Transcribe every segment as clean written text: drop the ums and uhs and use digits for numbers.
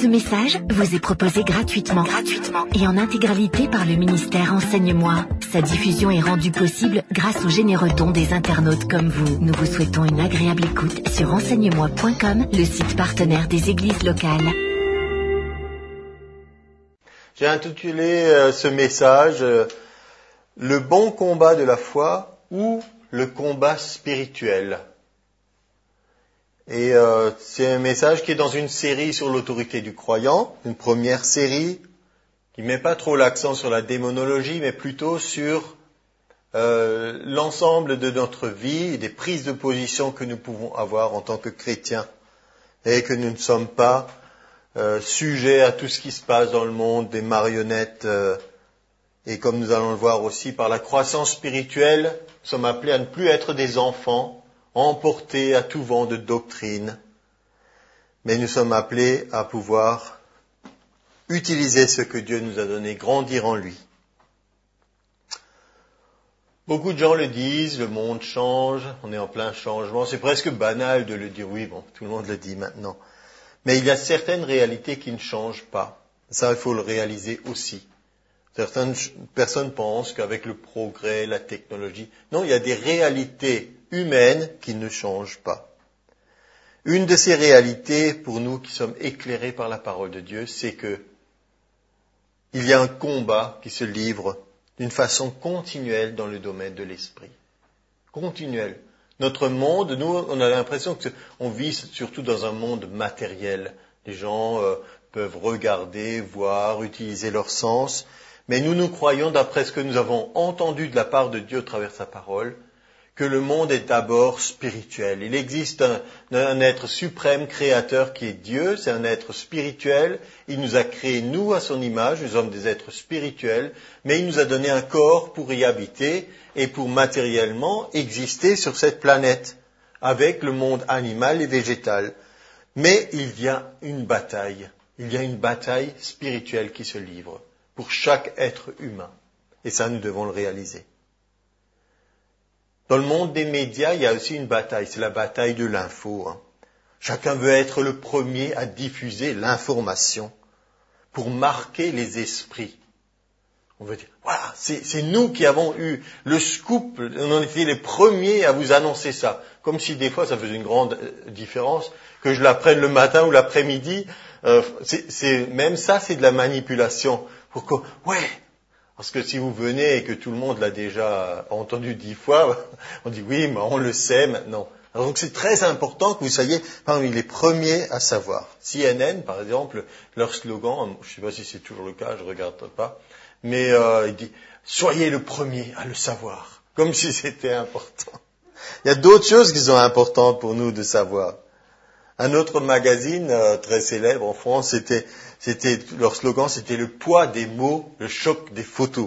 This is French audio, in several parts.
Ce message vous est proposé gratuitement et en intégralité par le ministère Enseigne-moi. Sa diffusion est rendue possible grâce aux généreux dons des internautes comme vous. Nous vous souhaitons une agréable écoute sur enseigne-moi.com, le site partenaire des églises locales. J'ai intitulé ce message « Le bon combat de la foi ou le combat spirituel ». Et c'est un message qui est dans une série sur l'autorité du croyant, une première série qui ne met pas trop l'accent sur la démonologie, mais plutôt sur l'ensemble de notre vie et des prises de position que nous pouvons avoir en tant que chrétiens et que nous ne sommes pas sujets à tout ce qui se passe dans le monde, des marionnettes. Et comme nous allons le voir aussi, par la croissance spirituelle, nous sommes appelés à ne plus être des enfants, emportés à tout vent de doctrine, mais nous sommes appelés à pouvoir utiliser ce que Dieu nous a donné, grandir en lui. Beaucoup de gens le disent, le monde change, on est en plein changement, c'est presque banal de le dire, oui, bon, tout le monde le dit maintenant. Mais il y a certaines réalités qui ne changent pas. Ça, il faut le réaliser aussi. Certaines personnes pensent qu'avec le progrès, la technologie, non, il y a des réalités humaines qui ne changent pas. Une de ces réalités, pour nous qui sommes éclairés par la parole de Dieu, c'est que il y a un combat qui se livre d'une façon continuelle dans le domaine de l'esprit. Continuelle. Notre monde, nous, on a l'impression qu'on vit surtout dans un monde matériel. Les gens peuvent regarder, voir, utiliser leur sens. Mais nous croyons, d'après ce que nous avons entendu de la part de Dieu à travers sa parole, que le monde est d'abord spirituel. Il existe un être suprême créateur qui est Dieu, c'est un être spirituel. Il nous a créés, nous, à son image, nous sommes des êtres spirituels, mais il nous a donné un corps pour y habiter et pour matériellement exister sur cette planète, avec le monde animal et végétal. Mais il y a une bataille spirituelle qui se livre pour chaque être humain. Et ça, nous devons le réaliser. Dans le monde des médias, il y a aussi une bataille, c'est la bataille de l'info. Chacun veut être le premier à diffuser l'information pour marquer les esprits. On veut dire, voilà, c'est nous qui avons eu le scoop, on a été les premiers à vous annoncer ça. Comme si des fois ça faisait une grande différence, que je l'apprenne le matin ou l'après-midi, même ça c'est de la manipulation. Parce que si vous venez et que tout le monde l'a déjà entendu 10 fois, on dit oui, mais on le sait maintenant. Alors donc c'est très important que vous soyez parmi les premiers à savoir. CNN, par exemple, leur slogan, je ne sais pas si c'est toujours le cas, je ne regarde pas, mais il dit « Soyez le premier à le savoir », comme si c'était important. Il y a d'autres choses qui sont importantes pour nous de savoir. Un autre magazine très célèbre en France, leur slogan, c'était le poids des mots, le choc des photos.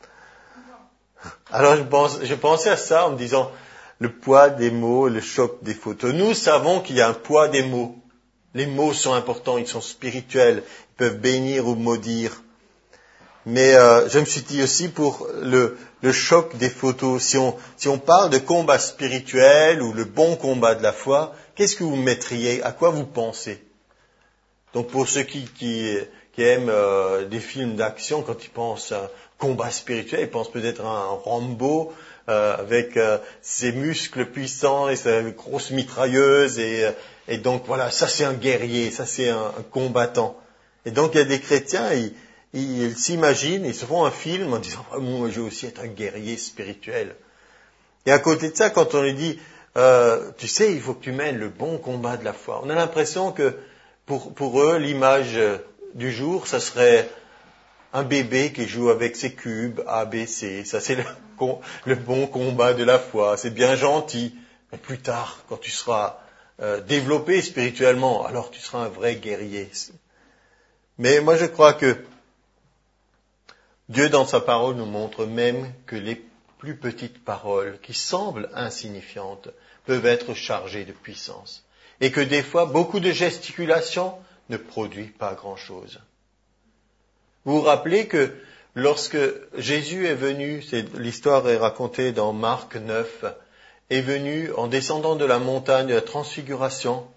Alors je pensais à ça en me disant, le poids des mots, le choc des photos. Nous savons qu'il y a un poids des mots. Les mots sont importants, ils sont spirituels, ils peuvent bénir ou maudire. Mais je me suis dit aussi pour le choc des photos, si on parle de combat spirituel ou le bon combat de la foi, qu'est-ce que vous mettriez, à quoi vous pensez? Donc pour ceux qui aiment des films d'action, quand ils pensent à un combat spirituel, ils pensent peut-être à un Rambo avec ses muscles puissants et sa grosse mitrailleuse et donc voilà, ça c'est un guerrier, ça c'est un combattant. Et donc il y a des chrétiens, ils s'imaginent, ils se font un film en disant « Moi je veux aussi être un guerrier spirituel ». Et à côté de ça, quand on lui dit « Tu sais, il faut que tu mènes le bon combat de la foi », on a l'impression que pour eux, l'image du jour, ça serait un bébé qui joue avec ses cubes A, B, C. Ça, c'est le bon combat de la foi. C'est bien gentil. Mais plus tard, quand tu seras développé spirituellement, alors tu seras un vrai guerrier. Mais moi, je crois que Dieu, dans sa parole, nous montre même que les plus petites paroles, qui semblent insignifiantes, peuvent être chargées de puissance. Et que des fois, beaucoup de gesticulations ne produisent pas grand-chose. Vous vous rappelez que lorsque Jésus est venu, l'histoire est racontée dans Marc 9, est venu en descendant de la montagne de la Transfiguration,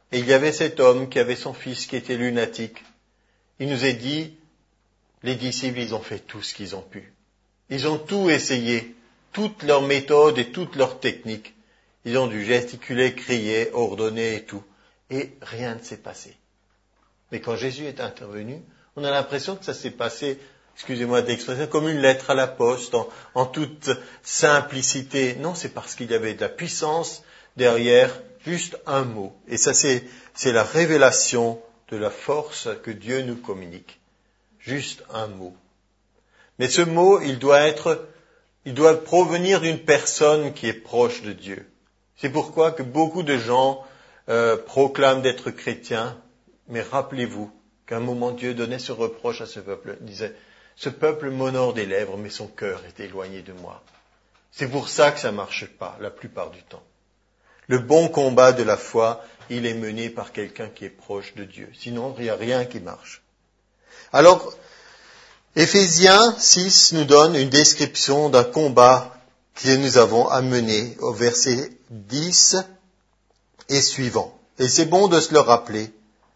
Et il y avait cet homme qui avait son fils qui était lunatique. Il nous est dit, les disciples, ils ont fait tout ce qu'ils ont pu. Ils ont tout essayé, toutes leurs méthodes et toutes leurs techniques. Ils ont dû gesticuler, crier, ordonner et tout. Et rien ne s'est passé. Mais quand Jésus est intervenu, on a l'impression que ça s'est passé, excusez-moi d'expression, comme une lettre à la poste, en toute simplicité. Non, c'est parce qu'il y avait de la puissance derrière juste un mot. Et ça, c'est la révélation de la force que Dieu nous communique. Juste un mot. Mais ce mot, il doit provenir d'une personne qui est proche de Dieu. C'est pourquoi que beaucoup de gens proclament d'être chrétiens, mais rappelez-vous qu'à un moment Dieu donnait ce reproche à ce peuple. Il disait, ce peuple m'honore des lèvres, mais son cœur est éloigné de moi. C'est pour ça que ça ne marche pas, la plupart du temps. Le bon combat de la foi, il est mené par quelqu'un qui est proche de Dieu. Sinon, il n'y a rien qui marche. Alors, Éphésiens 6 nous donne une description d'un combat que nous avons à mener au verset 10 et suivant. Et c'est bon de se le rappeler.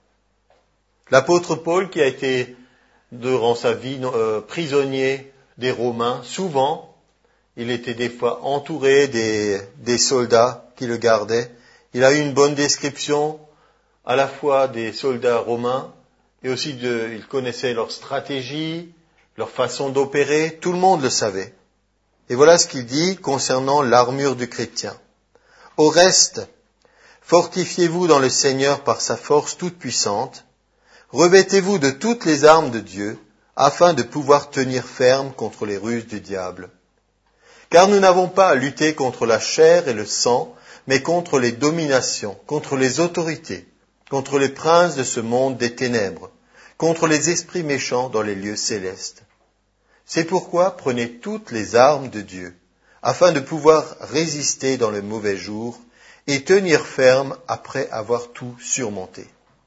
L'apôtre Paul, qui a été, durant sa vie, prisonnier des Romains, souvent, il était des fois entouré des soldats qui le gardaient. Il a eu une bonne description à la fois des soldats romains et aussi il connaissait leur stratégie, leur façon d'opérer. Tout le monde le savait. Et voilà ce qu'il dit concernant l'armure du chrétien. Au reste, fortifiez-vous dans le Seigneur par sa force toute puissante. Revêtez-vous de toutes les armes de Dieu afin de pouvoir tenir ferme contre les ruses du diable. Car nous n'avons pas à lutter contre la chair et le sang, mais contre les dominations, contre les autorités, contre les princes de ce monde des ténèbres, contre les esprits méchants dans les lieux célestes. C'est pourquoi prenez toutes les armes de Dieu, afin de pouvoir résister dans le mauvais jour et tenir ferme après avoir tout surmonté.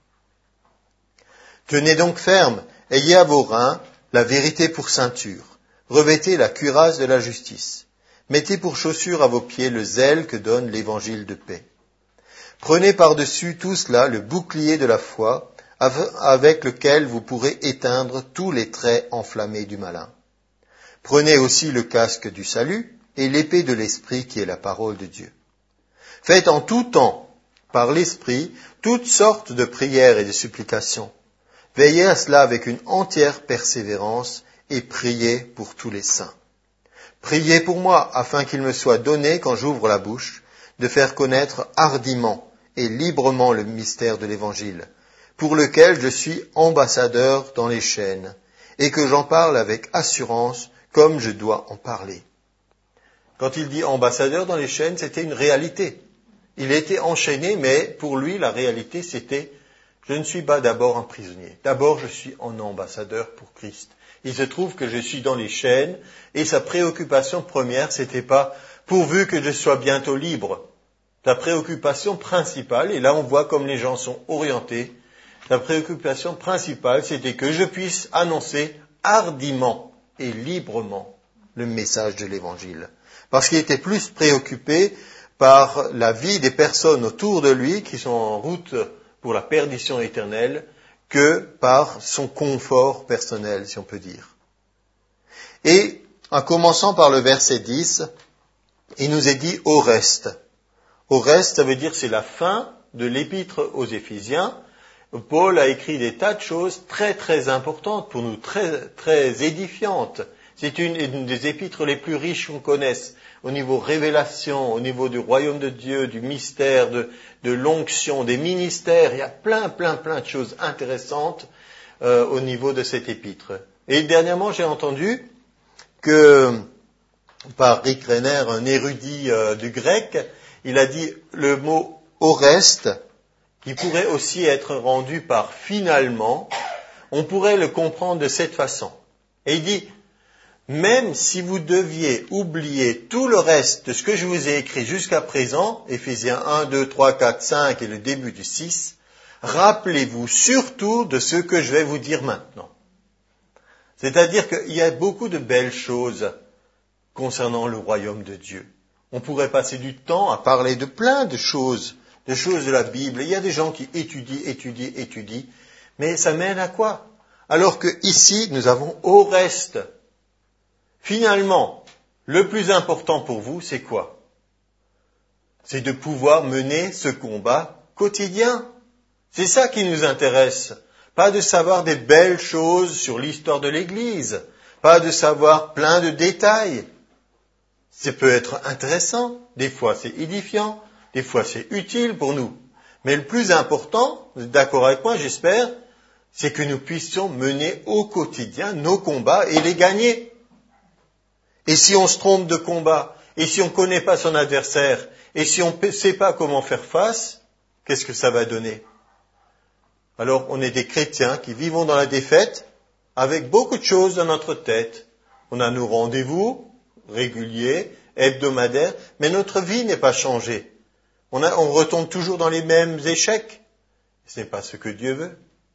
Tenez donc ferme, ayez à vos reins la vérité pour ceinture, revêtez la cuirasse de la justice. Mettez pour chaussure à vos pieds le zèle que donne l'évangile de paix. Prenez par-dessus tout cela le bouclier de la foi, avec lequel vous pourrez éteindre tous les traits enflammés du malin. Prenez aussi le casque du salut et l'épée de l'esprit qui est la parole de Dieu. Faites en tout temps, par l'esprit, toutes sortes de prières et de supplications. Veillez à cela avec une entière persévérance et priez pour tous les saints. Priez pour moi, afin qu'il me soit donné, quand j'ouvre la bouche, de faire connaître hardiment et librement le mystère de l'Évangile, pour lequel je suis ambassadeur dans les chaînes, et que j'en parle avec assurance, comme je dois en parler. Quand il dit ambassadeur dans les chaînes, c'était une réalité. Il était enchaîné, mais pour lui, la réalité, c'était « Je ne suis pas d'abord un prisonnier. D'abord, je suis un ambassadeur pour Christ. » Il se trouve que je suis dans les chaînes et sa préoccupation première, c'était pas pourvu que je sois bientôt libre. Sa préoccupation principale, et là on voit comme les gens sont orientés, sa préoccupation principale, c'était que je puisse annoncer hardiment et librement le message de l'Évangile. Parce qu'il était plus préoccupé par la vie des personnes autour de lui qui sont en route pour la perdition éternelle, que par son confort personnel, si on peut dire. Et, en commençant par le verset 10, il nous est dit « au reste ». Au reste, ça veut dire c'est la fin de l'épître aux Éphésiens. Paul a écrit des tas de choses très très importantes pour nous, très très édifiantes. C'est une des épîtres les plus riches qu'on connaisse, au niveau révélation, au niveau du royaume de Dieu, du mystère, de l'onction, des ministères. Il y a plein de choses intéressantes au niveau de cette épître. Et dernièrement, j'ai entendu que, par Rick Renner, un érudit du grec, il a dit le mot « au reste », qui pourrait aussi être rendu par « finalement », on pourrait le comprendre de cette façon. Et il dit même si vous deviez oublier tout le reste de ce que je vous ai écrit jusqu'à présent, Éphésiens 1, 2, 3, 4, 5 et le début du 6, rappelez-vous surtout de ce que je vais vous dire maintenant. C'est-à-dire qu'il y a beaucoup de belles choses concernant le royaume de Dieu. On pourrait passer du temps à parler de plein de choses de choses de la Bible. Il y a des gens qui étudient, mais ça mène à quoi? Alors que ici, nous avons Oreste. Finalement, le plus important pour vous, c'est quoi? C'est de pouvoir mener ce combat quotidien. C'est ça qui nous intéresse. Pas de savoir des belles choses sur l'histoire de l'Église. Pas de savoir plein de détails. Ça peut être intéressant. Des fois, c'est édifiant. Des fois, c'est utile pour nous. Mais le plus important, vous êtes d'accord avec moi, j'espère, c'est que nous puissions mener au quotidien nos combats et les gagner. Et si on se trompe de combat, et si on ne connaît pas son adversaire, et si on ne sait pas comment faire face, qu'est-ce que ça va donner? Alors, on est des chrétiens qui vivons dans la défaite, avec beaucoup de choses dans notre tête. On a nos rendez-vous réguliers, hebdomadaires, mais notre vie n'est pas changée. On retombe toujours dans les mêmes échecs. Ce n'est pas ce que Dieu veut.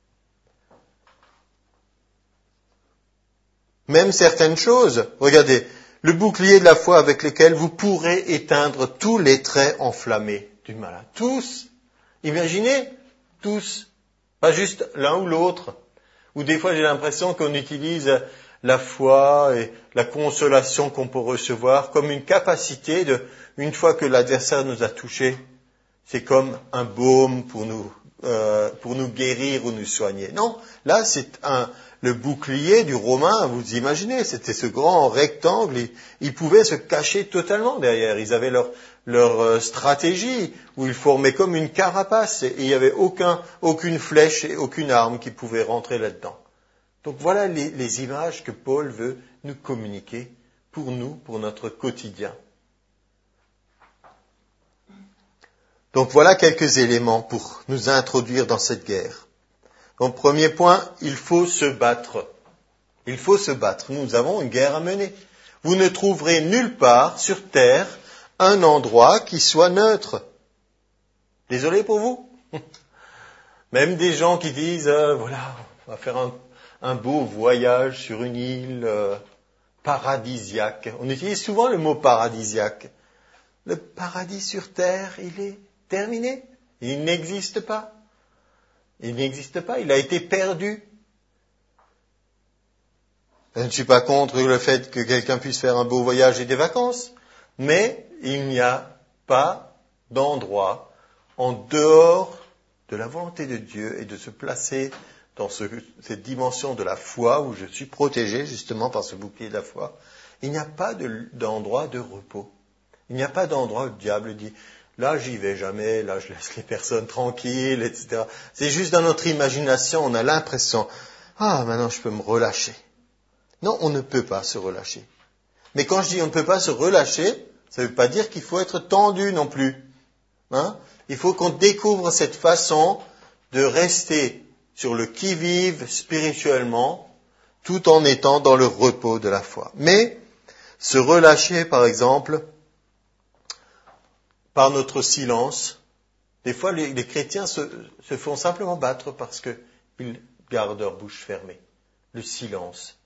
Même certaines choses, regardez, le bouclier de la foi avec lequel vous pourrez éteindre tous les traits enflammés du malin. Tous. Imaginez, tous. Pas juste l'un ou l'autre. Ou des fois j'ai l'impression qu'on utilise la foi et la consolation qu'on peut recevoir comme une capacité de, une fois que l'adversaire nous a touchés, c'est comme un baume pour nous guérir ou nous soigner. Non, là c'est le bouclier du Romain, vous imaginez, c'était ce grand rectangle, ils pouvaient se cacher totalement derrière, ils avaient leur stratégie, où ils formaient comme une carapace, et il n'y avait aucune flèche et aucune arme qui pouvait rentrer là-dedans. Donc voilà les images que Paul veut nous communiquer pour nous, pour notre quotidien. Donc voilà quelques éléments pour nous introduire dans cette guerre. Donc premier point, il faut se battre. Il faut se battre. Nous avons une guerre à mener. Vous ne trouverez nulle part sur terre un endroit qui soit neutre. Désolé pour vous. Même des gens qui disent, voilà, on va faire un beau voyage sur une île paradisiaque. On utilise souvent le mot paradisiaque. Le paradis sur terre, il est terminé. Il n'existe pas. Il n'existe pas. Il a été perdu. Je ne suis pas contre le fait que quelqu'un puisse faire un beau voyage et des vacances, mais il n'y a pas d'endroit en dehors de la volonté de Dieu et de se placer dans cette dimension de la foi où je suis protégé justement par ce bouclier de la foi. Il n'y a pas d'endroit de repos. Il n'y a pas d'endroit où le diable dit « là j'y vais jamais, là je laisse les personnes tranquilles, etc. » C'est juste dans notre imagination, on a l'impression « ah, maintenant je peux me relâcher ». Non, on ne peut pas se relâcher. Mais quand je dis on ne peut pas se relâcher, ça ne veut pas dire qu'il faut être tendu non plus. Hein? Il faut qu'on découvre cette façon de rester sur le qui-vive spirituellement, tout en étant dans le repos de la foi. Mais se relâcher, par exemple, par notre silence, des fois les chrétiens se font simplement battre parce qu'ils gardent leur bouche fermée. Le silence.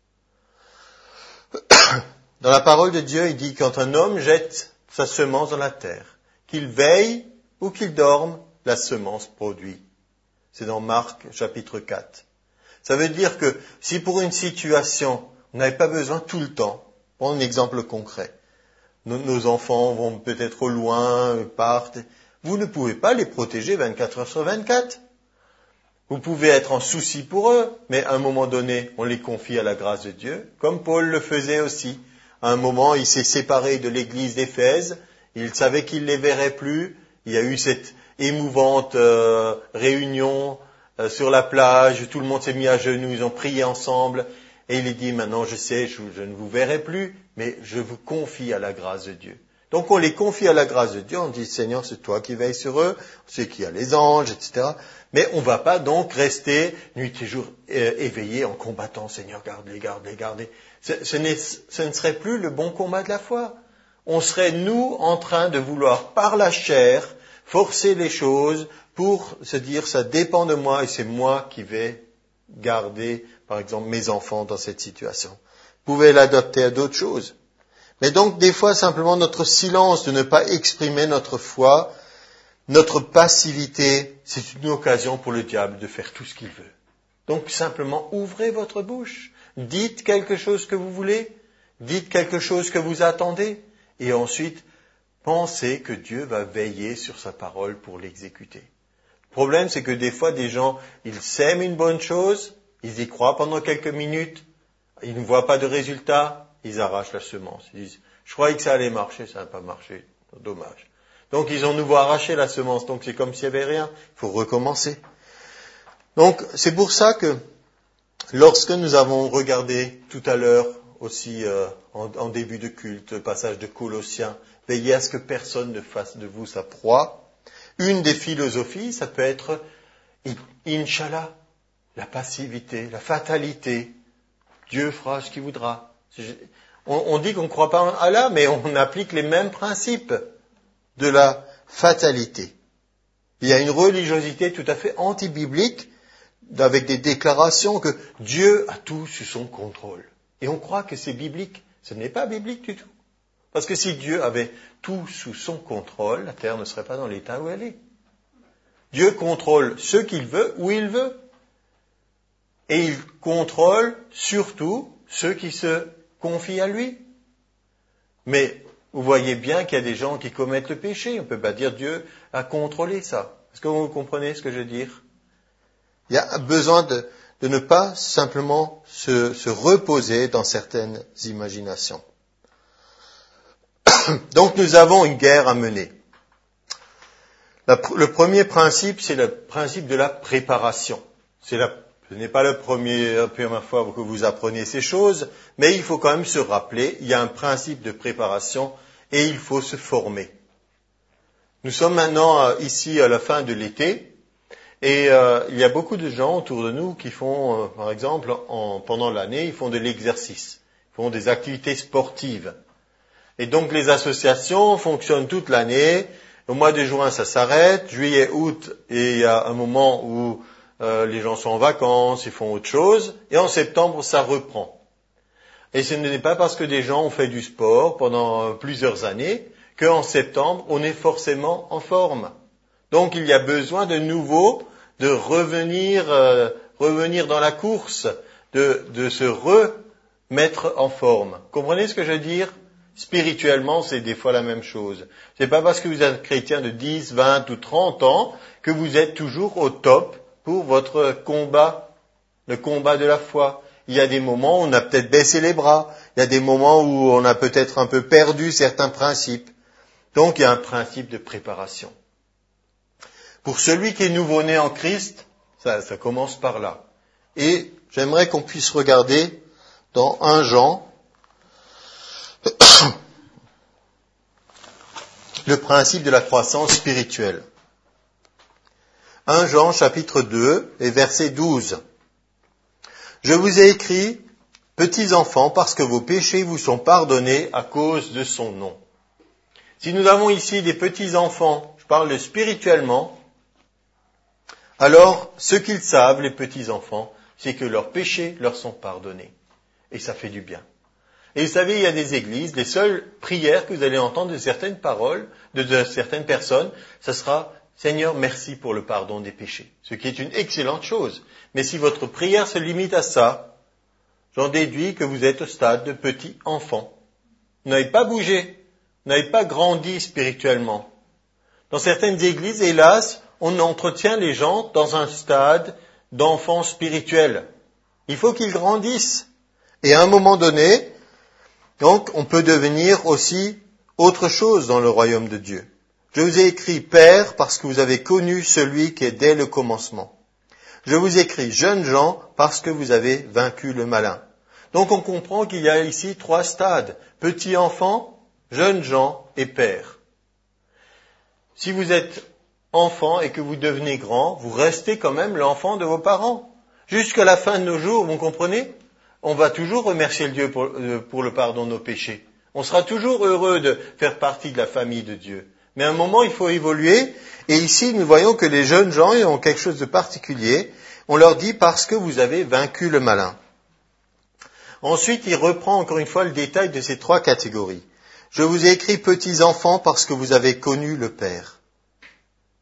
Dans la parole de Dieu, il dit quand un homme jette sa semence dans la terre, qu'il veille ou qu'il dorme, la semence produit. C'est dans Marc, chapitre 4. Ça veut dire que si pour une situation, on n'avait pas besoin tout le temps, prenons un exemple concret. Nos enfants vont peut-être au loin, partent. Vous ne pouvez pas les protéger 24 heures sur 24. Vous pouvez être en souci pour eux, mais à un moment donné, on les confie à la grâce de Dieu, comme Paul le faisait aussi. À un moment, il s'est séparé de l'église d'Éphèse, il savait qu'il ne les verrait plus, il y a eu cette émouvante réunion sur la plage, tout le monde s'est mis à genoux, ils ont prié ensemble, et il dit, maintenant je sais, je ne vous verrai plus, mais je vous confie à la grâce de Dieu. Donc on les confie à la grâce de Dieu, on dit, Seigneur, c'est toi qui veilles sur eux, c'est qu'il y a les anges, etc. Mais on ne va pas donc rester nuit et jour éveillé en combattant, Seigneur, garde-les. Ce ne serait plus le bon combat de la foi. On serait, nous, en train de vouloir, par la chair, forcer les choses pour se dire, ça dépend de moi et c'est moi qui vais garder, par exemple, mes enfants dans cette situation. Vous pouvez l'adapter à d'autres choses. Mais donc, des fois, simplement, notre silence de ne pas exprimer notre foi notre passivité, c'est une occasion pour le diable de faire tout ce qu'il veut. Donc simplement ouvrez votre bouche, dites quelque chose que vous voulez, dites quelque chose que vous attendez, et ensuite pensez que Dieu va veiller sur sa parole pour l'exécuter. Le problème, c'est que des fois, des gens, ils sèment une bonne chose, ils y croient pendant quelques minutes, ils ne voient pas de résultat, ils arrachent la semence. Ils disent, je croyais que ça allait marcher, ça n'a pas marché, dommage. Donc ils ont nouveau arraché la semence, donc c'est comme s'il n'y avait rien, il faut recommencer. Donc c'est pour ça que lorsque nous avons regardé tout à l'heure aussi en début de culte, le passage de Colossiens, veillez à ce que personne ne fasse de vous sa proie. Une des philosophies, ça peut être Inch'Allah, la passivité, la fatalité. Dieu fera ce qu'il voudra. On dit qu'on ne croit pas en Allah, mais on applique les mêmes principes de la fatalité. Il y a une religiosité tout à fait anti-biblique, avec des déclarations que Dieu a tout sous son contrôle. Et on croit que c'est biblique. Ce n'est pas biblique du tout. Parce que si Dieu avait tout sous son contrôle, la terre ne serait pas dans l'état où elle est. Dieu contrôle ce qu'il veut, où il veut. Et il contrôle surtout ceux qui se confient à lui. Mais vous voyez bien qu'il y a des gens qui commettent le péché. On ne peut pas dire Dieu a contrôlé ça. Est-ce que vous comprenez ce que je veux dire? Il y a besoin de ne pas simplement se reposer dans certaines imaginations. Donc nous avons une guerre à mener. Le premier principe, c'est le principe de la préparation. Ce n'est pas la première fois que vous apprenez ces choses, mais il faut quand même se rappeler, il y a un principe de préparation et il faut se former. Nous sommes maintenant ici à la fin de l'été et il y a beaucoup de gens autour de nous qui font, par exemple, pendant l'année, ils font de l'exercice, ils font des activités sportives. Et donc les associations fonctionnent toute l'année. Au mois de juin, ça s'arrête. Juillet, août, et il y a un moment où les gens sont en vacances, ils font autre chose. Et en septembre, ça reprend. Et ce n'est pas parce que des gens ont fait du sport pendant plusieurs années qu'en septembre, on est forcément en forme. Donc il y a besoin de nouveau de revenir dans la course, de se remettre en forme. Comprenez ce que je veux dire? Spirituellement, c'est des fois la même chose. C'est pas parce que vous êtes chrétien de 10, 20 ou 30 ans que vous êtes toujours au top pour votre combat, le combat de la foi. Il y a des moments où on a peut-être baissé les bras. Il y a des moments où on a peut-être un peu perdu certains principes. Donc, il y a un principe de préparation. Pour celui qui est nouveau-né en Christ, ça commence par là. Et j'aimerais qu'on puisse regarder dans 1 Jean, le principe de la croissance spirituelle. 1 Jean chapitre 2 et verset 12. Je vous ai écrit, petits enfants, parce que vos péchés vous sont pardonnés à cause de son nom. Si nous avons ici des petits enfants, je parle spirituellement, alors ce qu'ils savent, les petits enfants, c'est que leurs péchés leur sont pardonnés. Et ça fait du bien. Et vous savez, il y a des églises, les seules prières que vous allez entendre de certaines paroles, de certaines personnes, ça sera « Seigneur, merci pour le pardon des péchés ». Ce qui est une excellente chose. Mais si votre prière se limite à ça, j'en déduis que vous êtes au stade de petit enfant. Vous n'avez pas bougé, vous n'avez pas grandi spirituellement. Dans certaines églises, hélas, on entretient les gens dans un stade d'enfant spirituel. Il faut qu'ils grandissent. Et à un moment donné, donc, on peut devenir aussi autre chose dans le royaume de Dieu. Je vous ai écrit, Père, parce que vous avez connu celui qui est dès le commencement. Je vous écris, jeunes gens, parce que vous avez vaincu le malin. Donc, on comprend qu'il y a ici 3 stades. Petit enfant, jeunes gens et père. Si vous êtes enfant et que vous devenez grand, vous restez quand même l'enfant de vos parents. Jusqu'à la fin de nos jours, vous comprenez ? On va toujours remercier le Dieu pour le pardon de nos péchés. On sera toujours heureux de faire partie de la famille de Dieu. Mais à un moment, il faut évoluer. Et ici, nous voyons que les jeunes gens ont quelque chose de particulier. On leur dit parce que vous avez vaincu le malin. Ensuite, il reprend encore une fois le détail de ces 3 catégories. Je vous ai écrit petits enfants parce que vous avez connu le Père.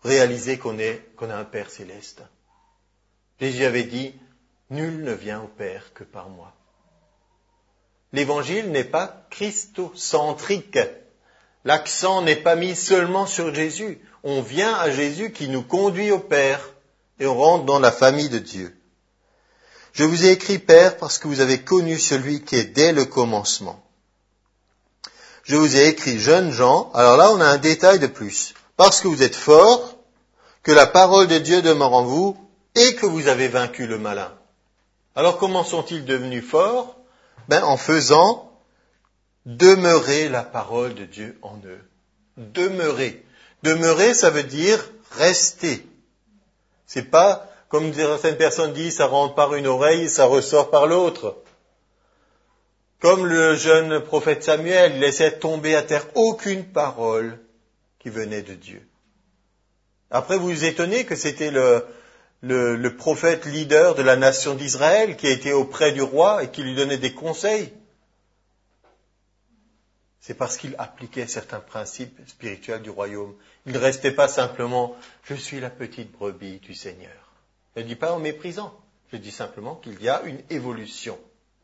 réaliser qu'on a un Père céleste. Jésus avait dit, nul ne vient au Père que par moi. L'évangile n'est pas christocentrique. L'accent n'est pas mis seulement sur Jésus. On vient à Jésus qui nous conduit au Père et on rentre dans la famille de Dieu. Je vous ai écrit, Père, parce que vous avez connu celui qui est dès le commencement. Je vous ai écrit, jeunes gens, alors là on a un détail de plus, parce que vous êtes forts, que la parole de Dieu demeure en vous et que vous avez vaincu le malin. Alors comment sont-ils devenus forts? En faisant demeurer la parole de Dieu en eux. Demeurer. Demeurer, ça veut dire rester. C'est pas, comme certaines personnes disent, ça rentre par une oreille et ça ressort par l'autre. Comme le jeune prophète Samuel, il laissait tomber à terre aucune parole qui venait de Dieu. Après, vous vous étonnez que c'était le prophète leader de la nation d'Israël qui a été auprès du roi et qui lui donnait des conseils. C'est parce qu'il appliquait certains principes spirituels du royaume. Il ne restait pas simplement « je suis la petite brebis du Seigneur ». Je ne dis pas en méprisant, je dis simplement qu'il y a une évolution.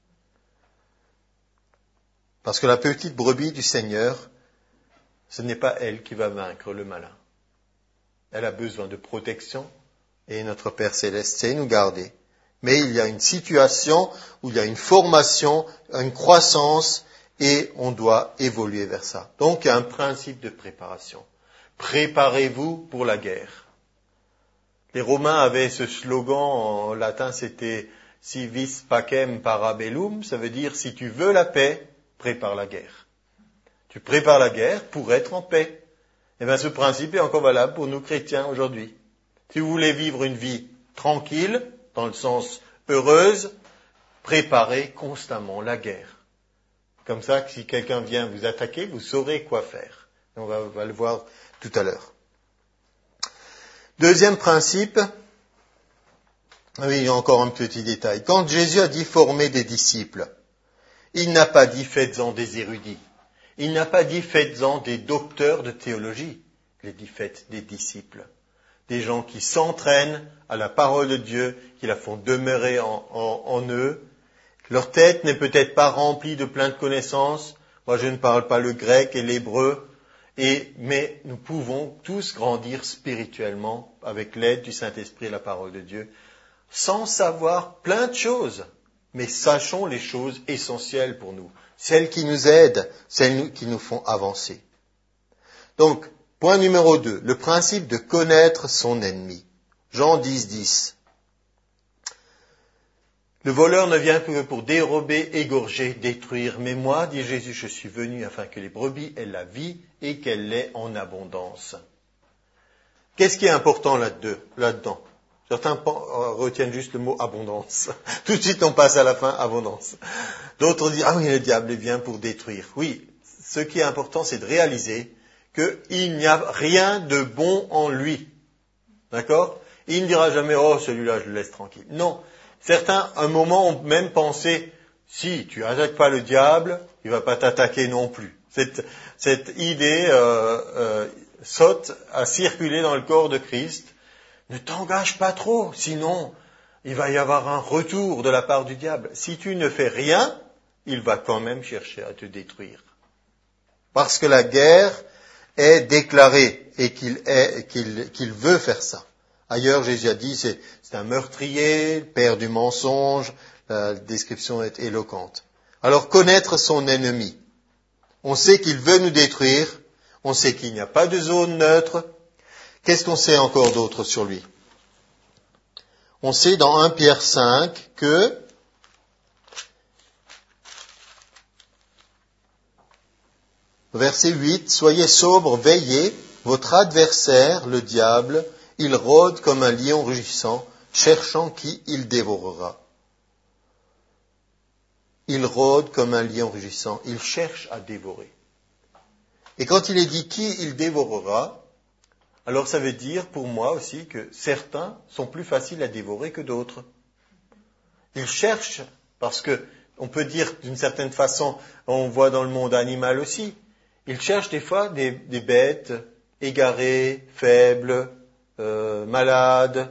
Parce que la petite brebis du Seigneur, ce n'est pas elle qui va vaincre le malin. Elle a besoin de protection et notre Père Céleste sait nous garder. Mais il y a une situation où il y a une formation, une croissance et on doit évoluer vers ça. Donc il y a un principe de préparation. Préparez-vous pour la guerre. Les Romains avaient ce slogan en latin, c'était si vis pacem para bellum, ça veut dire si tu veux la paix, prépare la guerre. Tu prépares la guerre pour être en paix. Et bien ce principe est encore valable pour nous chrétiens aujourd'hui. Si vous voulez vivre une vie tranquille, dans le sens heureuse, préparez constamment la guerre. Comme ça, si quelqu'un vient vous attaquer, vous saurez quoi faire. Et on va le voir tout à l'heure. Deuxième principe, oui, il y a encore un petit détail. Quand Jésus a dit former des disciples, il n'a pas dit faites-en des érudits. Il n'a pas dit faites-en des docteurs de théologie. Il a dit faites des disciples. Des gens qui s'entraînent à la parole de Dieu, qui la font demeurer en eux. Leur tête n'est peut-être pas remplie de plein de connaissances. Moi, je ne parle pas le grec et l'hébreu. Mais nous pouvons tous grandir spirituellement avec l'aide du Saint-Esprit et la parole de Dieu, sans savoir plein de choses. Mais sachons les choses essentielles pour nous, celles qui nous aident, celles qui nous font avancer. Donc, point numéro 2, le principe de connaître son ennemi. Jean 10, 10. Le voleur ne vient que pour dérober, égorger, détruire. Mais moi, dit Jésus, je suis venu afin que les brebis aient la vie et qu'elle l'ait en abondance. Qu'est-ce qui est important là-dedans? Certains retiennent juste le mot abondance. Tout de suite, on passe à la fin, abondance. D'autres disent, ah oui, le diable vient pour détruire. Oui, ce qui est important, c'est de réaliser qu'il n'y a rien de bon en lui. D'accord? Il ne dira jamais, oh, celui-là, je le laisse tranquille. Non. Certains, à un moment, ont même pensé, si tu n'attaques pas le diable, il ne va pas t'attaquer non plus. Cette idée sotte a circulé dans le corps de Christ. Ne t'engage pas trop, sinon il va y avoir un retour de la part du diable. Si tu ne fais rien, il va quand même chercher à te détruire. Parce que la guerre est déclarée et qu'il veut faire ça. Ailleurs, Jésus a dit, c'est un meurtrier, le père du mensonge, la description est éloquente. Alors, connaître son ennemi. On sait qu'il veut nous détruire, on sait qu'il n'y a pas de zone neutre. Qu'est-ce qu'on sait encore d'autre sur lui? On sait dans 1 Pierre 5 que verset 8, soyez sobres, veillez, votre adversaire, le diable, il rôde comme un lion rugissant, cherchant qui il dévorera. Il rôde comme un lion rugissant, il cherche à dévorer. Et quand il est dit qui il dévorera, alors ça veut dire pour moi aussi que certains sont plus faciles à dévorer que d'autres. Ils cherchent, parce que on peut dire d'une certaine façon, on voit dans le monde animal aussi, ils cherchent des fois des bêtes égarées, faibles, malades.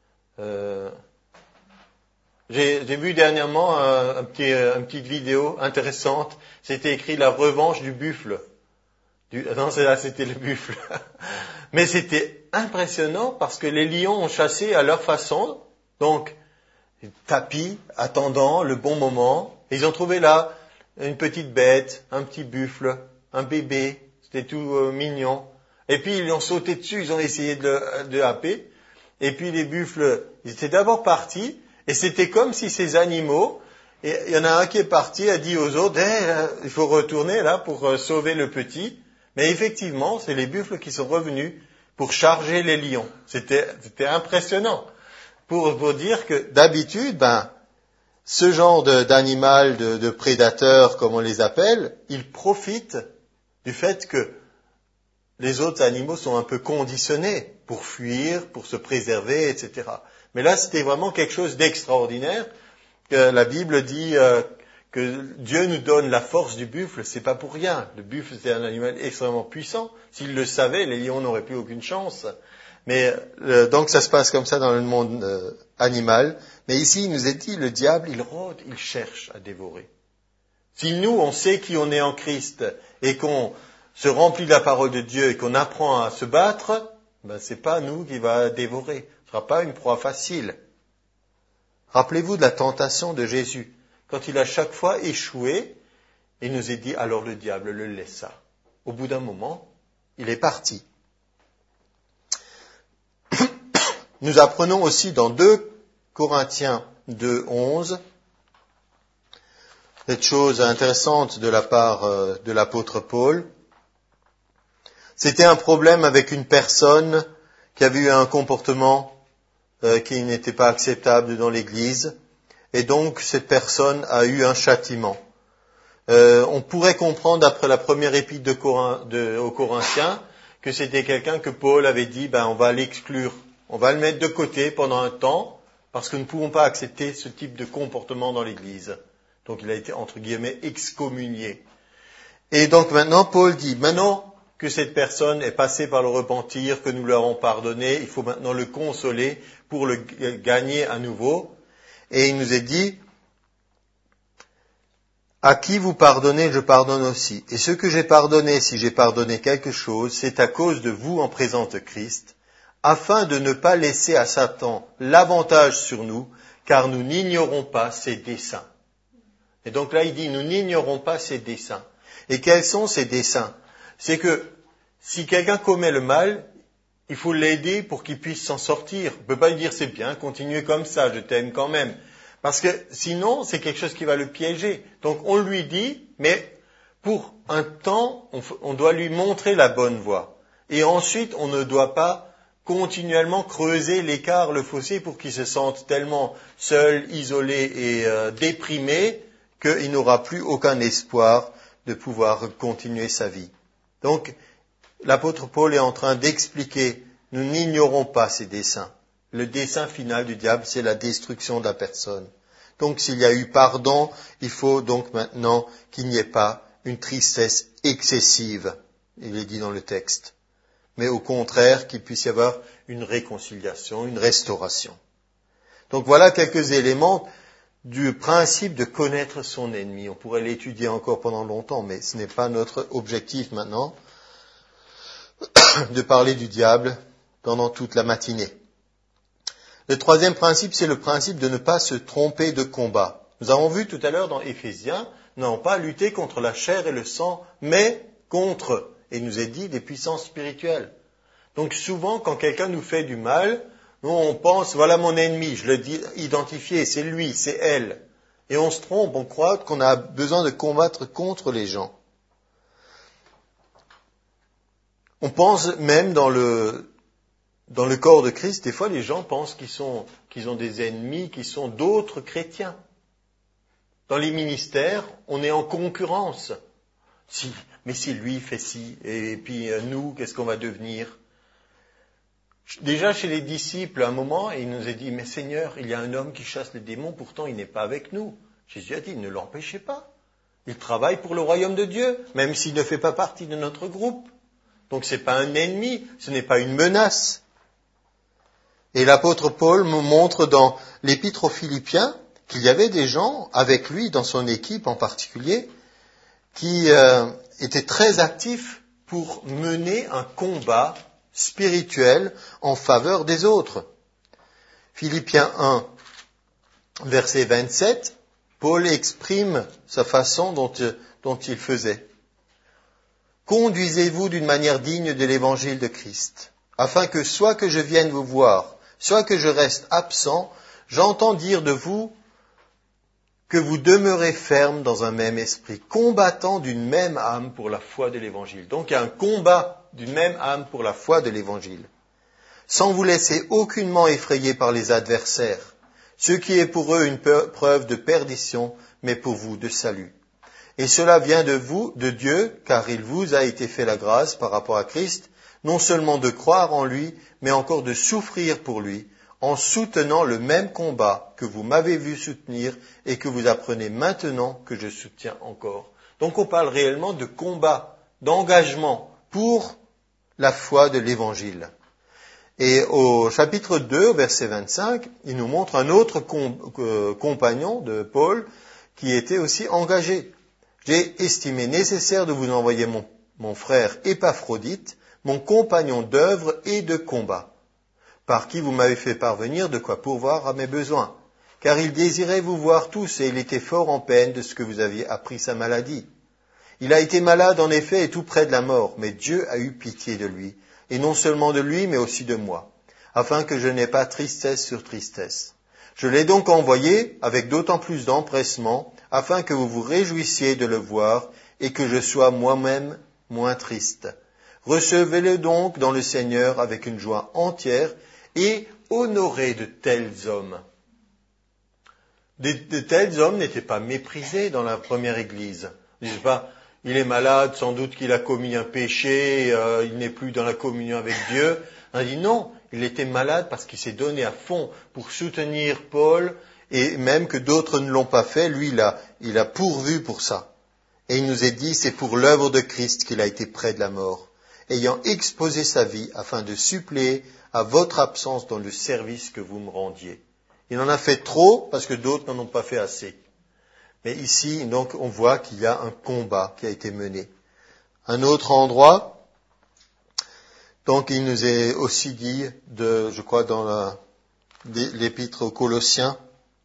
J'ai vu dernièrement une petite vidéo intéressante. C'était écrit la revanche du buffle. Non, c'était le buffle. Mais c'était impressionnant parce que les lions ont chassé à leur façon. Donc, tapis, attendant le bon moment. Ils ont trouvé là une petite bête, un petit buffle, un bébé. C'était tout mignon. Et puis, ils ont sauté dessus, ils ont essayé de happer. Et puis, les buffles, ils étaient d'abord partis. Et c'était comme si ces animaux, et il y en a un qui est parti, a dit aux autres, il faut retourner là pour sauver le petit. Mais effectivement, c'est les buffles qui sont revenus pour charger les lions. C'était impressionnant. Pour dire que d'habitude, ce genre d'animal, de prédateur, comme on les appelle, ils profitent du fait que les autres animaux sont un peu conditionnés pour fuir, pour se préserver, etc. Mais là, c'était vraiment quelque chose d'extraordinaire. La Bible dit que Dieu nous donne la force du buffle, c'est pas pour rien. Le buffle, c'est un animal extrêmement puissant. S'il le savait, les lions n'auraient plus aucune chance. Mais donc ça se passe comme ça dans le monde animal. Mais ici, il nous est dit, le diable, il rôde, il cherche à dévorer. Si nous, on sait qui on est en Christ et qu'on se remplit de la parole de Dieu et qu'on apprend à se battre, c'est pas nous qui va dévorer. Ce sera pas une proie facile. Rappelez-vous de la tentation de Jésus. Quand il a chaque fois échoué, il nous est dit, alors le diable le laissa. Au bout d'un moment, il est parti. Nous apprenons aussi dans 2 Corinthiens 2:11 cette chose intéressante de la part de l'apôtre Paul. C'était un problème avec une personne qui avait eu un comportement qui n'était pas acceptable dans l'Église, et donc cette personne a eu un châtiment. On pourrait comprendre, d'après la première épître aux Corinthiens, que c'était quelqu'un que Paul avait dit, on va l'exclure, on va le mettre de côté pendant un temps, parce que nous ne pouvons pas accepter ce type de comportement dans l'Église. Donc il a été, entre guillemets, excommunié. Et donc maintenant, Paul dit, maintenant que cette personne est passée par le repentir, que nous leur avons pardonné, il faut maintenant le consoler pour le gagner à nouveau. Et il nous est dit, à qui vous pardonnez, je pardonne aussi. Et ce que j'ai pardonné, si j'ai pardonné quelque chose, c'est à cause de vous en présence de Christ, afin de ne pas laisser à Satan l'avantage sur nous, car nous n'ignorons pas ses desseins. Et donc là, il dit, nous n'ignorons pas ses desseins. Et quels sont ses desseins? C'est que si quelqu'un commet le mal, il faut l'aider pour qu'il puisse s'en sortir. On ne peut pas lui dire, c'est bien, continuez comme ça, je t'aime quand même. Parce que sinon, c'est quelque chose qui va le piéger. Donc on lui dit, mais pour un temps, on doit lui montrer la bonne voie. Et ensuite, on ne doit pas continuellement creuser l'écart, le fossé, pour qu'il se sente tellement seul, isolé et déprimé qu'il n'aura plus aucun espoir de pouvoir continuer sa vie. Donc, l'apôtre Paul est en train d'expliquer, nous n'ignorons pas ses desseins. Le dessein final du diable, c'est la destruction de la personne. Donc, s'il y a eu pardon, il faut donc maintenant qu'il n'y ait pas une tristesse excessive, il est dit dans le texte. Mais au contraire, qu'il puisse y avoir une réconciliation, une restauration. Donc voilà quelques éléments du principe de connaître son ennemi. On pourrait l'étudier encore pendant longtemps, mais ce n'est pas notre objectif maintenant de parler du diable pendant toute la matinée. Le troisième principe, c'est le principe de ne pas se tromper de combat. Nous avons vu tout à l'heure dans Éphésiens, nous n'avons pas lutté contre la chair et le sang, mais contre, et il nous est dit, des puissances spirituelles. Donc souvent, quand quelqu'un nous fait du mal, nous on pense, voilà mon ennemi, je l'ai identifié, c'est lui, c'est elle. Et on se trompe, on croit qu'on a besoin de combattre contre les gens. On pense même dans le corps de Christ, des fois les gens pensent qu'ils ont des ennemis qui sont d'autres chrétiens. Dans les ministères, on est en concurrence. Mais si lui fait ci, et puis nous, qu'est-ce qu'on va devenir? Déjà chez les disciples, à un moment, il nous a dit, mais Seigneur, il y a un homme qui chasse les démons, pourtant il n'est pas avec nous. Jésus a dit, ne l'empêchez pas. Il travaille pour le royaume de Dieu, même s'il ne fait pas partie de notre groupe. Donc ce n'est pas un ennemi, ce n'est pas une menace. Et l'apôtre Paul me montre dans l'épître aux Philippiens qu'il y avait des gens avec lui, dans son équipe en particulier, qui étaient très actifs pour mener un combat spirituel en faveur des autres. Philippiens 1, verset 27, Paul exprime sa façon dont il faisait. Conduisez-vous d'une manière digne de l'évangile de Christ, afin que soit que je vienne vous voir, soit que je reste absent, j'entends dire de vous que vous demeurez ferme dans un même esprit, combattant d'une même âme pour la foi de l'évangile. Donc il y a un combat d'une même âme pour la foi de l'évangile, sans vous laisser aucunement effrayer par les adversaires, ce qui est pour eux une preuve de perdition, mais pour vous de salut. Et cela vient de vous, de Dieu, car il vous a été fait la grâce par rapport à Christ, non seulement de croire en lui, mais encore de souffrir pour lui, en soutenant le même combat que vous m'avez vu soutenir et que vous apprenez maintenant que je soutiens encore. Donc on parle réellement de combat, d'engagement pour la foi de l'Évangile. Et au chapitre 2, verset 25, il nous montre un autre compagnon de Paul qui était aussi engagé. J'ai estimé nécessaire de vous envoyer mon frère Épaphrodite, mon compagnon d'œuvre et de combat, par qui vous m'avez fait parvenir de quoi pourvoir à mes besoins. Car il désirait vous voir tous et il était fort en peine de ce que vous aviez appris sa maladie. Il a été malade en effet et tout près de la mort, mais Dieu a eu pitié de lui, et non seulement de lui, mais aussi de moi, afin que je n'aie pas tristesse sur tristesse. Je l'ai donc envoyé avec d'autant plus d'empressement, afin que vous vous réjouissiez de le voir et que je sois moi-même moins triste. Recevez-le donc dans le Seigneur avec une joie entière et honorez de tels hommes. De tels hommes n'étaient pas méprisés dans la première Église. Ils ne disaient pas, il est malade, sans doute qu'il a commis un péché, il n'est plus dans la communion avec Dieu. On a dit non, il était malade parce qu'il s'est donné à fond pour soutenir Paul, et même que d'autres ne l'ont pas fait, lui il a pourvu pour ça. Et il nous est dit, c'est pour l'œuvre de Christ qu'il a été près de la mort, ayant exposé sa vie afin de suppléer à votre absence dans le service que vous me rendiez. Il en a fait trop parce que d'autres n'en ont pas fait assez. Mais ici, donc, on voit qu'il y a un combat qui a été mené. Un autre endroit, donc il nous est aussi dit, je crois dans l'épître aux Colossiens,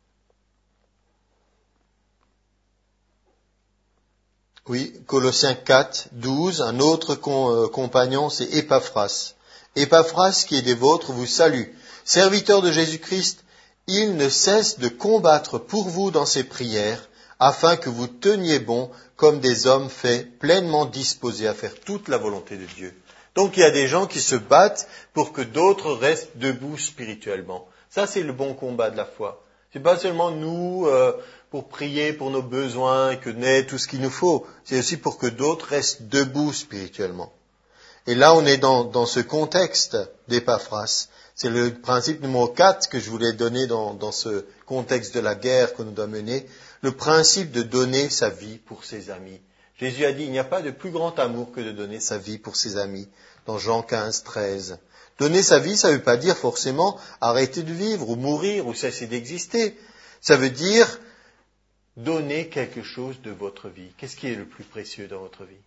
oui, Colossiens 4, 12, un autre compagnon, c'est Épaphras. Épaphras, qui est des vôtres, vous salue. Serviteur de Jésus-Christ, il ne cesse de combattre pour vous dans ses prières, afin que vous teniez bon comme des hommes faits, pleinement disposés à faire toute la volonté de Dieu. Donc il y a des gens qui se battent pour que d'autres restent debout spirituellement. Ça, c'est le bon combat de la foi. C'est pas seulement nous pour prier pour nos besoins et que n'ait tout ce qu'il nous faut. C'est aussi pour que d'autres restent debout spirituellement. Et là, on est dans ce contexte d'Épaphras. C'est le principe numéro 4 que je voulais donner dans ce contexte de la guerre que nous doit mener. Le principe de donner sa vie pour ses amis. Jésus a dit, il n'y a pas de plus grand amour que de donner sa vie pour ses amis, dans Jean 15, 13. Donner sa vie, ça ne veut pas dire forcément arrêter de vivre ou mourir ou cesser d'exister. Ça veut dire donner quelque chose de votre vie. Qu'est-ce qui est le plus précieux dans votre vie?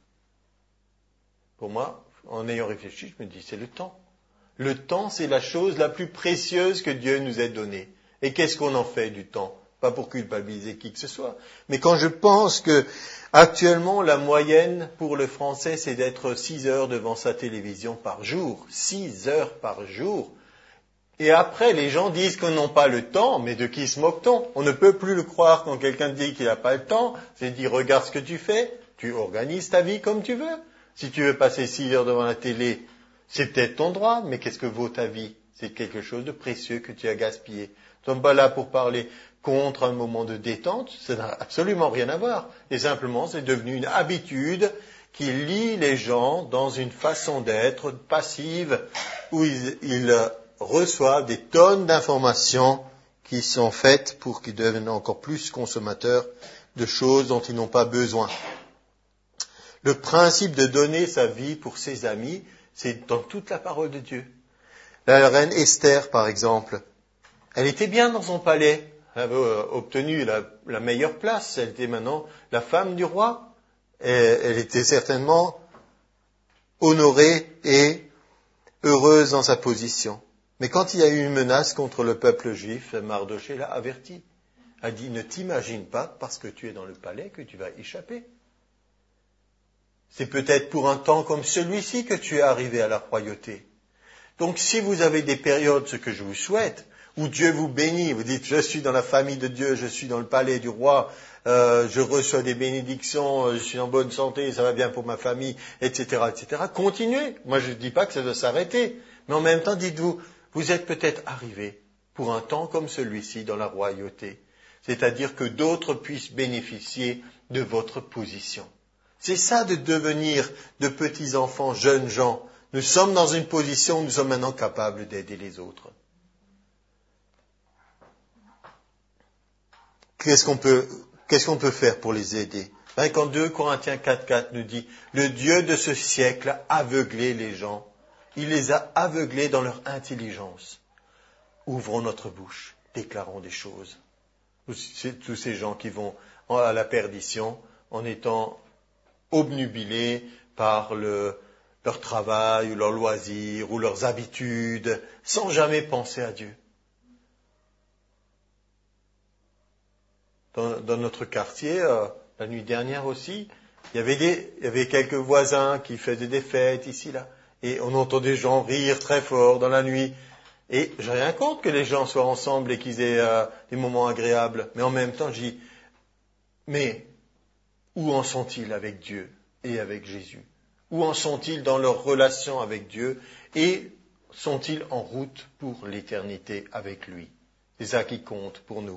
Pour moi, en ayant réfléchi, je me dis, c'est le temps. Le temps, c'est la chose la plus précieuse que Dieu nous ait donnée. Et qu'est-ce qu'on en fait du temps? Pas pour culpabiliser qui que ce soit. Mais quand je pense que actuellement la moyenne pour le Français c'est d'être 6 heures devant sa télévision par jour. 6 heures par jour. Et après les gens disent qu'ils n'ont pas le temps, mais de qui se moque-t-on? On ne peut plus le croire quand quelqu'un dit qu'il n'a pas le temps. C'est dit regarde ce que tu fais, tu organises ta vie comme tu veux. Si tu veux passer 6 heures devant la télé, c'est peut-être ton droit, mais qu'est-ce que vaut ta vie? C'est quelque chose de précieux que tu as gaspillé. Nous ne sommes pas là pour parler contre un moment de détente, ça n'a absolument rien à voir. Et simplement, c'est devenu une habitude qui lie les gens dans une façon d'être passive où ils reçoivent des tonnes d'informations qui sont faites pour qu'ils deviennent encore plus consommateurs de choses dont ils n'ont pas besoin. Le principe de donner sa vie pour ses amis, c'est dans toute la parole de Dieu. La reine Esther, par exemple, elle était bien dans son palais. Elle avait obtenu la meilleure place. Elle était maintenant la femme du roi. Et elle était certainement honorée et heureuse dans sa position. Mais quand il y a eu une menace contre le peuple juif, Mardochée l'a averti. A dit, ne t'imagine pas, parce que tu es dans le palais, que tu vas échapper. C'est peut-être pour un temps comme celui-ci que tu es arrivé à la royauté. Donc si vous avez des périodes, ce que je vous souhaite, où Dieu vous bénit, vous dites, je suis dans la famille de Dieu, je suis dans le palais du roi, je reçois des bénédictions, je suis en bonne santé, ça va bien pour ma famille, etc., etc. Continuez. Moi, je ne dis pas que ça doit s'arrêter. Mais en même temps, dites-vous, vous êtes peut-être arrivé pour un temps comme celui-ci dans la royauté. C'est-à-dire que d'autres puissent bénéficier de votre position. C'est ça de devenir de petits enfants, jeunes gens. Nous sommes dans une position où nous sommes maintenant capables d'aider les autres. Qu'est-ce qu'on peut faire pour les aider? Quand 2 Corinthiens 4,4 nous dit, le Dieu de ce siècle a aveuglé les gens. Il les a aveuglés dans leur intelligence. Ouvrons notre bouche, déclarons des choses. Tous ces gens qui vont à la perdition en étant obnubilés par leur travail ou leurs loisirs ou leurs habitudes, sans jamais penser à Dieu. Dans notre quartier, la nuit dernière aussi, il y avait quelques voisins qui faisaient des fêtes ici, là, et on entendait des gens rire très fort dans la nuit. Et j'ai rien contre que les gens soient ensemble et qu'ils aient des moments agréables. Mais en même temps, je dis, mais où en sont-ils avec Dieu et avec Jésus? Où en sont-ils dans leur relation avec Dieu et sont-ils en route pour l'éternité avec lui? C'est ça qui compte pour nous.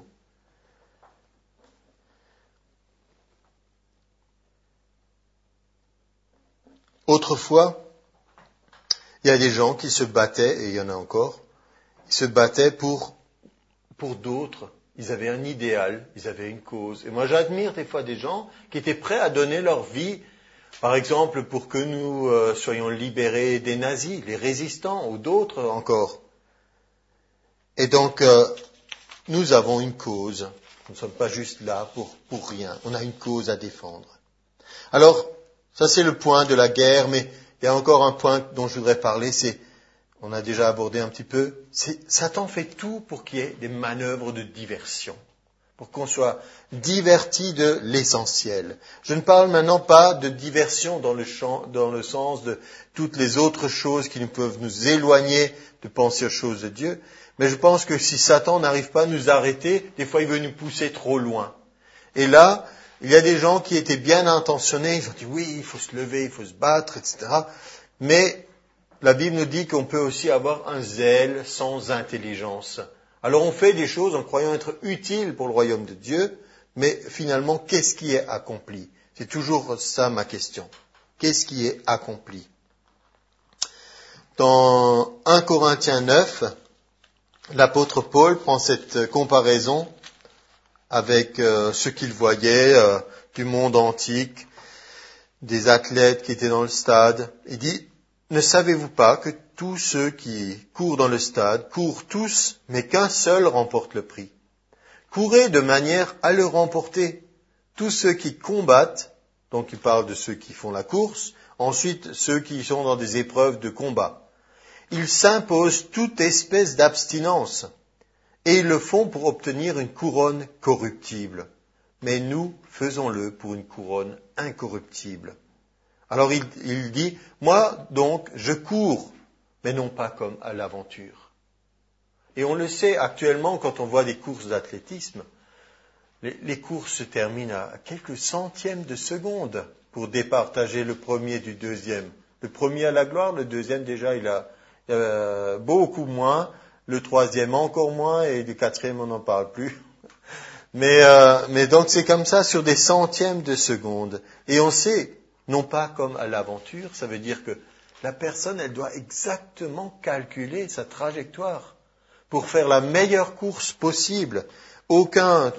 Autrefois, il y a des gens qui se battaient, et il y en a encore, ils se battaient pour d'autres. Ils avaient un idéal, ils avaient une cause. Et moi, j'admire des fois des gens qui étaient prêts à donner leur vie, par exemple, pour que nous soyons libérés des nazis, les résistants, ou d'autres encore. Et donc, nous avons une cause. Nous ne sommes pas juste là pour rien. On a une cause à défendre. Alors, ça c'est le point de la guerre, mais il y a encore un point dont je voudrais parler, on a déjà abordé un petit peu, Satan fait tout pour qu'il y ait des manœuvres de diversion, pour qu'on soit diverti de l'essentiel. Je ne parle maintenant pas de diversion dans le sens de toutes les autres choses qui peuvent nous éloigner de penser aux choses de Dieu, mais je pense que si Satan n'arrive pas à nous arrêter, des fois il veut nous pousser trop loin. Et là, il y a des gens qui étaient bien intentionnés, ils ont dit oui, il faut se lever, il faut se battre, etc. Mais la Bible nous dit qu'on peut aussi avoir un zèle sans intelligence. Alors on fait des choses en croyant être utiles pour le royaume de Dieu, mais finalement, qu'est-ce qui est accompli? C'est toujours ça ma question. Qu'est-ce qui est accompli? Dans 1 Corinthiens 9, l'apôtre Paul prend cette comparaison avec ce qu'il voyait du monde antique, des athlètes qui étaient dans le stade. Il dit, ne savez-vous pas que tous ceux qui courent dans le stade courent tous, mais qu'un seul remporte le prix? Courez de manière à le remporter. Tous ceux qui combattent, donc il parle de ceux qui font la course, ensuite ceux qui sont dans des épreuves de combat, ils s'imposent toute espèce d'abstinence. Et ils le font pour obtenir une couronne corruptible. Mais nous, faisons-le pour une couronne incorruptible. Alors il dit, moi donc, je cours, mais non pas comme à l'aventure. Et on le sait actuellement quand on voit des courses d'athlétisme, les courses se terminent à quelques centièmes de seconde pour départager le premier du deuxième. Le premier a la gloire, le deuxième déjà il a beaucoup moins. Le troisième encore moins, et le quatrième on n'en parle plus. Mais donc c'est comme ça sur des centièmes de seconde. Et on sait, non pas comme à l'aventure, ça veut dire que la personne, elle doit exactement calculer sa trajectoire pour faire la meilleure course possible. Aucun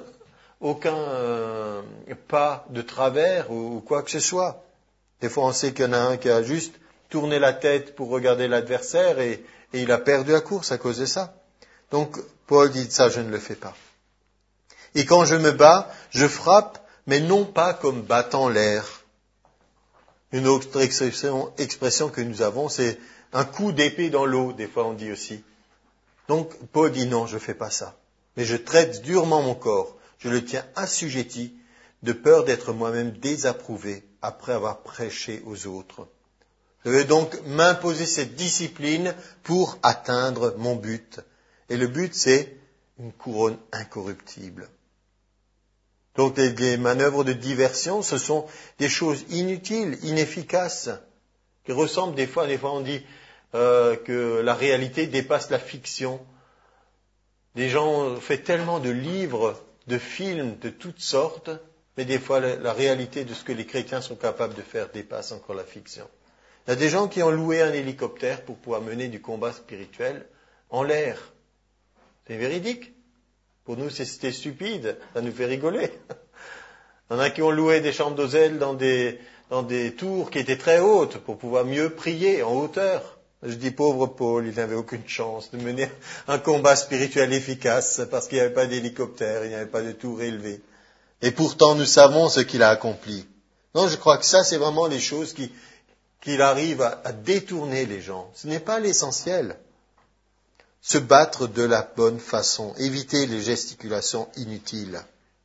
pas de travers ou quoi que ce soit. Des fois on sait qu'il y en a un qui a juste tourné la tête pour regarder l'adversaire et et il a perdu la course à cause de ça. Donc, Paul dit ça, je ne le fais pas. Et quand je me bats, je frappe, mais non pas comme battant l'air. Une autre expression que nous avons, c'est un coup d'épée dans l'eau, des fois on dit aussi. Donc, Paul dit non, je ne fais pas ça. Mais je traite durement mon corps. Je le tiens assujetti, de peur d'être moi-même désapprouvé après avoir prêché aux autres. Je vais donc m'imposer cette discipline pour atteindre mon but. Et le but, c'est une couronne incorruptible. Donc les manœuvres de diversion, ce sont des choses inutiles, inefficaces, qui ressemblent des fois on dit que la réalité dépasse la fiction. Des gens ont fait tellement de livres, de films, de toutes sortes, mais des fois la réalité de ce que les chrétiens sont capables de faire dépasse encore la fiction. Il y a des gens qui ont loué un hélicoptère pour pouvoir mener du combat spirituel en l'air. C'est véridique. Pour nous, c'était stupide. Ça nous fait rigoler. Il y en a qui ont loué des chambres d'hôtel dans des tours qui étaient très hautes pour pouvoir mieux prier en hauteur. Je dis pauvre Paul, il n'avait aucune chance de mener un combat spirituel efficace parce qu'il n'y avait pas d'hélicoptère, il n'y avait pas de tour élevée. Et pourtant, nous savons ce qu'il a accompli. Non, je crois que ça, c'est vraiment les choses qu'il arrive à détourner les gens. Ce n'est pas l'essentiel. Se battre de la bonne façon, éviter les gesticulations inutiles.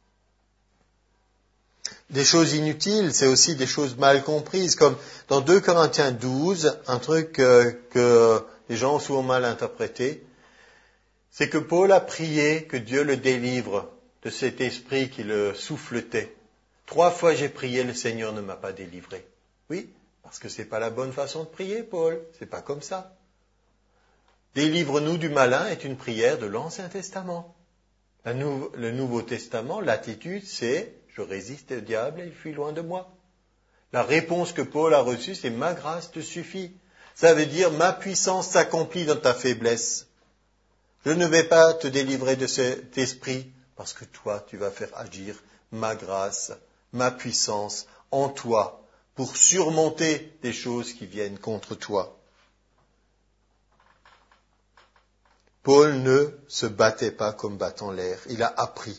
Des choses inutiles, c'est aussi des choses mal comprises, comme dans 2 Corinthiens 12, un truc que les gens ont souvent mal interprété, c'est que Paul a prié que Dieu le délivre de cet esprit qui le souffletait. 3 fois j'ai prié, le Seigneur ne m'a pas délivré. Oui, parce que c'est pas la bonne façon de prier, Paul. C'est pas comme ça. Délivre-nous du malin est une prière de l'Ancien Testament. Le Nouveau Testament, l'attitude, c'est je résiste au diable et il fuit loin de moi. La réponse que Paul a reçue, c'est ma grâce te suffit. Ça veut dire ma puissance s'accomplit dans ta faiblesse. Je ne vais pas te délivrer de cet esprit parce que toi, tu vas faire agir ma grâce, ma puissance en toi pour surmonter des choses qui viennent contre toi. Paul ne se battait pas comme battant l'air. Il a appris.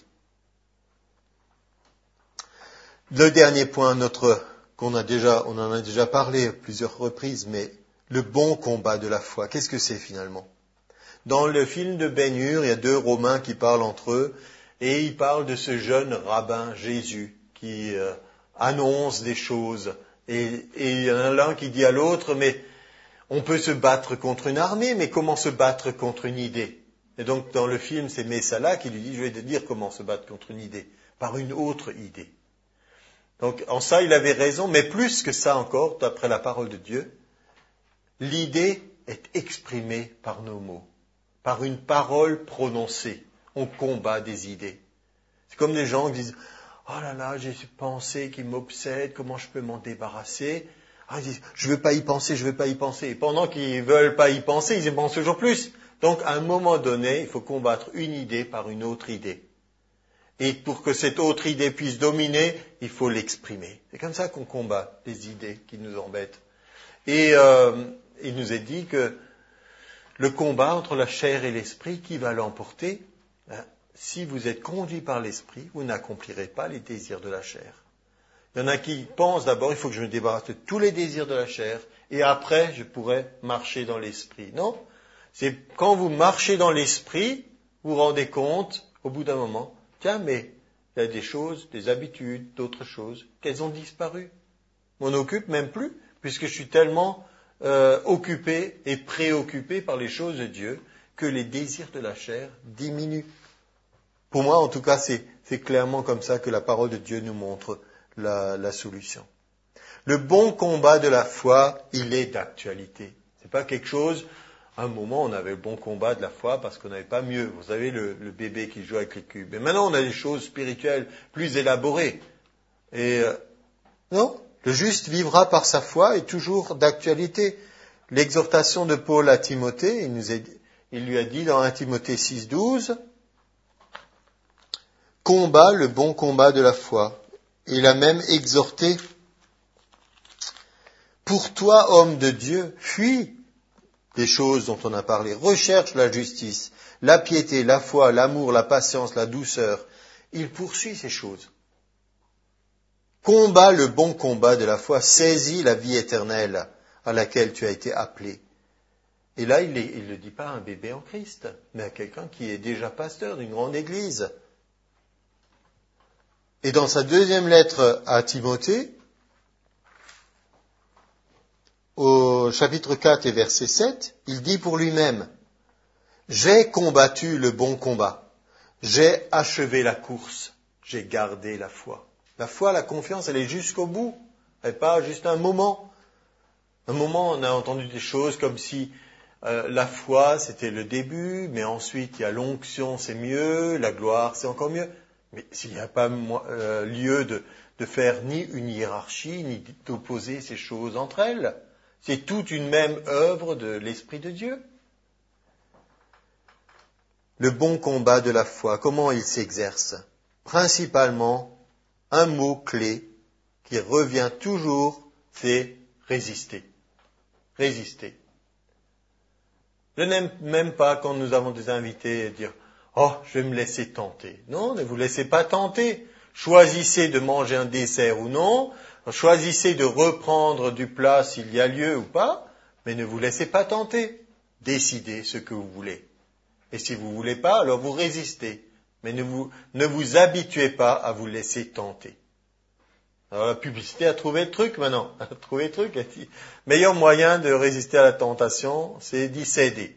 Le dernier point, on en a déjà parlé à plusieurs reprises, mais le bon combat de la foi, qu'est-ce que c'est finalement? Dans le film de Ben-Hur, il y a 2 Romains qui parlent entre eux, et ils parlent de ce jeune rabbin Jésus qui annonce des choses. Et il y en a l'un qui dit à l'autre, mais on peut se battre contre une armée, mais comment se battre contre une idée? Et donc dans le film, c'est Messala qui lui dit, je vais te dire comment se battre contre une idée, par une autre idée. Donc en ça, il avait raison, mais plus que ça encore, d'après la parole de Dieu, l'idée est exprimée par nos mots, par une parole prononcée. On combat des idées. C'est comme des gens qui disent, oh là là, j'ai ces pensées qui m'obsèdent, comment je peux m'en débarrasser? Ah, ils disent, je ne veux pas y penser, je ne veux pas y penser. Et pendant qu'ils ne veulent pas y penser, ils y pensent toujours plus. Donc à un moment donné, il faut combattre une idée par une autre idée. Et pour que cette autre idée puisse dominer, il faut l'exprimer. C'est comme ça qu'on combat les idées qui nous embêtent. Et il nous est dit que le combat entre la chair et l'esprit, qui va l'emporter? Si vous êtes conduit par l'esprit, vous n'accomplirez pas les désirs de la chair. Il y en a qui pensent d'abord, il faut que je me débarrasse de tous les désirs de la chair, et après je pourrai marcher dans l'esprit. Non, c'est quand vous marchez dans l'esprit, vous vous rendez compte, au bout d'un moment, tiens, mais il y a des choses, des habitudes, d'autres choses, qu'elles ont disparu. On m'en occupe même plus, puisque je suis tellement occupé et préoccupé par les choses de Dieu que les désirs de la chair diminuent. Pour moi, en tout cas, c'est clairement comme ça que la parole de Dieu nous montre la solution. Le bon combat de la foi, il est d'actualité. C'est pas quelque chose. À un moment, on avait le bon combat de la foi parce qu'on n'avait pas mieux. Vous savez, le bébé qui joue avec les cubes. Et maintenant, on a des choses spirituelles plus élaborées. Et non, le juste vivra par sa foi est toujours d'actualité. L'exhortation de Paul à Timothée, il lui a dit dans 1 Timothée 6,12, combat le bon combat de la foi. Il a même exhorté, pour toi, homme de Dieu, fuis des choses dont on a parlé. Recherche la justice, la piété, la foi, l'amour, la patience, la douceur. Il poursuit ces choses. Combat le bon combat de la foi, saisis la vie éternelle à laquelle tu as été appelé. Et là, il ne le dit pas à un bébé en Christ, mais à quelqu'un qui est déjà pasteur d'une grande église. Et dans sa deuxième lettre à Timothée, au chapitre 4 et verset 7, il dit pour lui-même, « J'ai combattu le bon combat, j'ai achevé la course, j'ai gardé la foi. » La foi, la confiance, elle est jusqu'au bout, elle n'est pas juste un moment. Un moment, on a entendu des choses comme si la foi, c'était le début, mais ensuite, il y a l'onction, c'est mieux, la gloire, c'est encore mieux. Mais s'il n'y a pas lieu de faire ni une hiérarchie, ni d'opposer ces choses entre elles, c'est toute une même œuvre de l'Esprit de Dieu. Le bon combat de la foi, comment il s'exerce? Principalement, un mot clé qui revient toujours, c'est résister. Résister. Je n'aime même pas quand nous avons des invités dire « Oh, je vais me laisser tenter ». Non, ne vous laissez pas tenter. Choisissez de manger un dessert ou non, choisissez de reprendre du plat s'il y a lieu ou pas, mais ne vous laissez pas tenter. Décidez ce que vous voulez. Et si vous ne voulez pas, alors vous résistez. Mais ne vous habituez pas à vous laisser tenter. Alors la publicité a trouvé le truc maintenant. Elle a trouvé le truc. Elle dit, meilleur moyen de résister à la tentation, c'est d'y céder.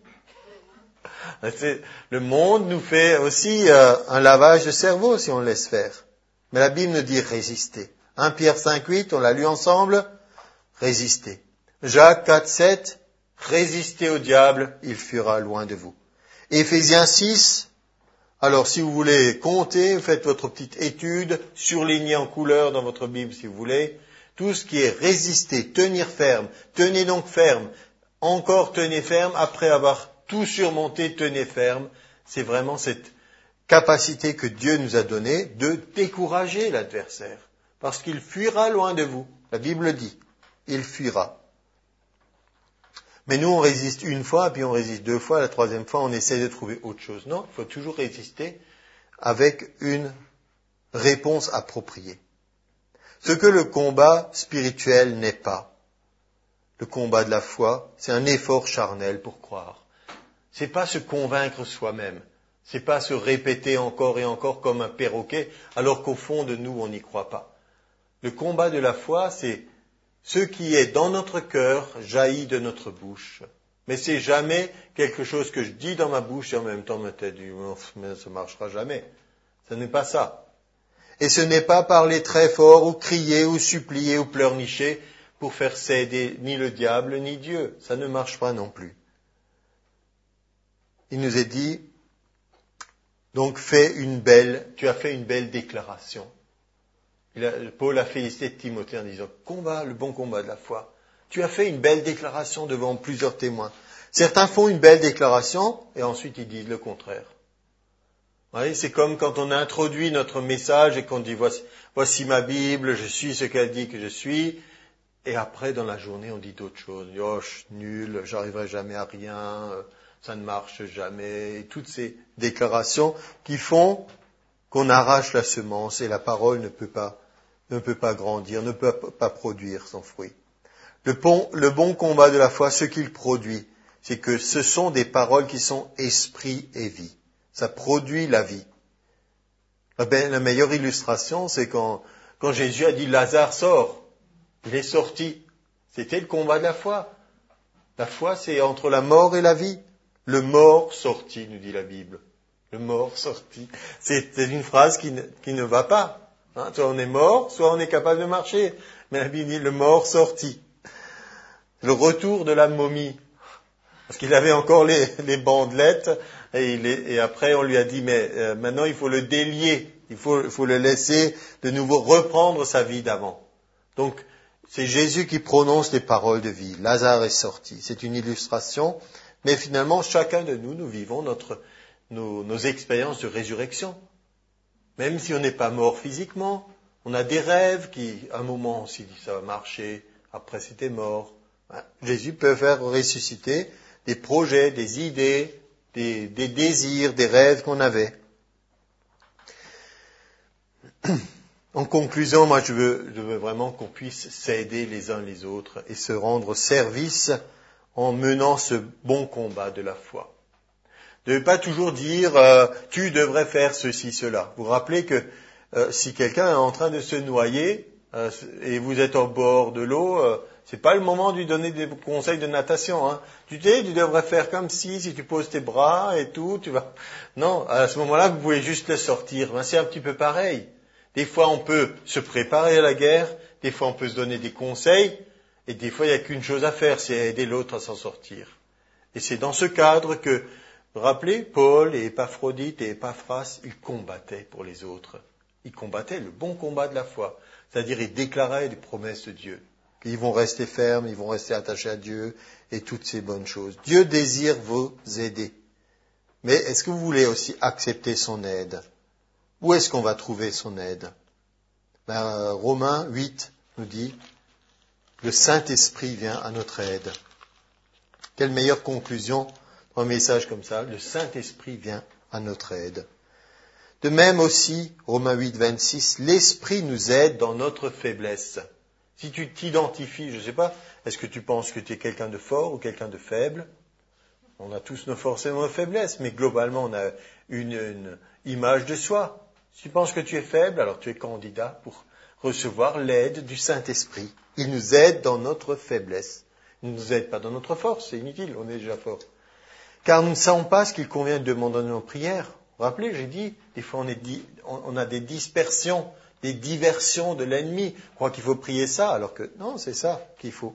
Le monde nous fait aussi un lavage de cerveau si on le laisse faire. Mais la Bible nous dit résister. 1 Pierre 5,8, on l'a lu ensemble. Résister. Jacques 4,7, résistez au diable, il fuira loin de vous. Éphésiens 6, alors si vous voulez compter, faites votre petite étude, surlignez en couleur dans votre Bible si vous voulez, tout ce qui est résister, tenir ferme, tenez donc ferme, encore tenez ferme, après avoir tout surmonté, tenez ferme, c'est vraiment cette capacité que Dieu nous a donnée de décourager l'adversaire, parce qu'il fuira loin de vous, la Bible dit, il fuira. Mais nous, on résiste une fois, puis on résiste deux fois, la troisième fois, on essaie de trouver autre chose. Non, il faut toujours résister avec une réponse appropriée. Ce que le combat spirituel n'est pas, le combat de la foi, c'est un effort charnel pour croire. C'est pas se convaincre soi-même. C'est pas se répéter encore et encore comme un perroquet, alors qu'au fond de nous, on n'y croit pas. Le combat de la foi, c'est ce qui est dans notre cœur jaillit de notre bouche. Mais c'est jamais quelque chose que je dis dans ma bouche et en même temps ma tête dit mais ça marchera jamais. Ce n'est pas ça. Et ce n'est pas parler très fort ou crier ou supplier ou pleurnicher pour faire céder ni le diable ni Dieu. Ça ne marche pas non plus. Il nous est dit donc tu as fait une belle déclaration. Paul a félicité Timothée en disant « Combat, le bon combat de la foi. Tu as fait une belle déclaration devant plusieurs témoins. » Certains font une belle déclaration et ensuite ils disent le contraire. Vous voyez, c'est comme quand on introduit notre message et qu'on dit « Voici ma Bible, je suis ce qu'elle dit que je suis. » Et après, dans la journée, on dit d'autres choses. « Oh, je suis nul, j'arriverai jamais à rien, ça ne marche jamais. » Et toutes ces déclarations qui font qu'on arrache la semence et la parole ne peut pas grandir, ne peut pas produire son fruit. Le bon combat de la foi, ce qu'il produit, c'est que ce sont des paroles qui sont esprit et vie. Ça produit la vie. La meilleure illustration, c'est quand Jésus a dit Lazare sort. Il est sorti. C'était le combat de la foi. La foi, c'est entre la mort et la vie. Le mort sorti, nous dit la Bible. Le mort sorti. C'est une phrase qui ne va pas. Hein, soit on est mort, soit on est capable de marcher. Mais la Bible dit le mort sorti. Le retour de la momie. Parce qu'il avait encore les bandelettes et après on lui a dit mais maintenant il faut le délier. Il faut le laisser de nouveau reprendre sa vie d'avant. Donc c'est Jésus qui prononce les paroles de vie. Lazare est sorti. C'est une illustration. Mais finalement chacun de nous vivons nos expériences de résurrection. Même si on n'est pas mort physiquement, on a des rêves qui, à un moment, on s'est dit ça va marcher, après c'était mort, Jésus peut faire ressusciter des projets, des idées, des désirs, des rêves qu'on avait. En conclusion, moi je veux vraiment qu'on puisse s'aider les uns les autres et se rendre service en menant ce bon combat de la foi. Ne pas toujours dire tu devrais faire ceci, cela. Vous vous rappelez que si quelqu'un est en train de se noyer et vous êtes au bord de l'eau, c'est pas le moment de lui donner des conseils de natation. Hein. Tu devrais faire comme si tu poses tes bras et tout, tu vas. Non, à ce moment-là, vous pouvez juste le sortir. Ben, c'est un petit peu pareil. Des fois, on peut se préparer à la guerre, des fois, on peut se donner des conseils, et des fois, il n'y a qu'une chose à faire, c'est aider l'autre à s'en sortir. Et c'est dans ce cadre que, vous vous rappelez, Paul et Épaphrodite et Épaphras, ils combattaient pour les autres. Ils combattaient le bon combat de la foi. C'est-à-dire, ils déclaraient des promesses de Dieu. Ils vont rester fermes, ils vont rester attachés à Dieu, et toutes ces bonnes choses. Dieu désire vous aider. Mais est-ce que vous voulez aussi accepter son aide ? Où est-ce qu'on va trouver son aide ? Romains 8 nous dit, le Saint-Esprit vient à notre aide. Quelle meilleure conclusion d'un message comme ça ? Le Saint-Esprit vient à notre aide. De même aussi, Romains 8, 26, l'Esprit nous aide dans notre faiblesse. Si tu t'identifies, je ne sais pas, est-ce que tu penses que tu es quelqu'un de fort ou quelqu'un de faible ? On a tous forcément nos faiblesses, mais globalement on a une image de soi. Si tu penses que tu es faible, alors tu es candidat pour recevoir l'aide du Saint-Esprit. Il nous aide dans notre faiblesse. Il ne nous aide pas dans notre force, c'est inutile, on est déjà fort. Car nous ne savons pas ce qu'il convient de demander en prière. Vous vous rappelez, j'ai dit, des fois on a des dispersions, des diversions de l'ennemi. Je crois qu'il faut prier ça, alors que non, c'est ça qu'il faut.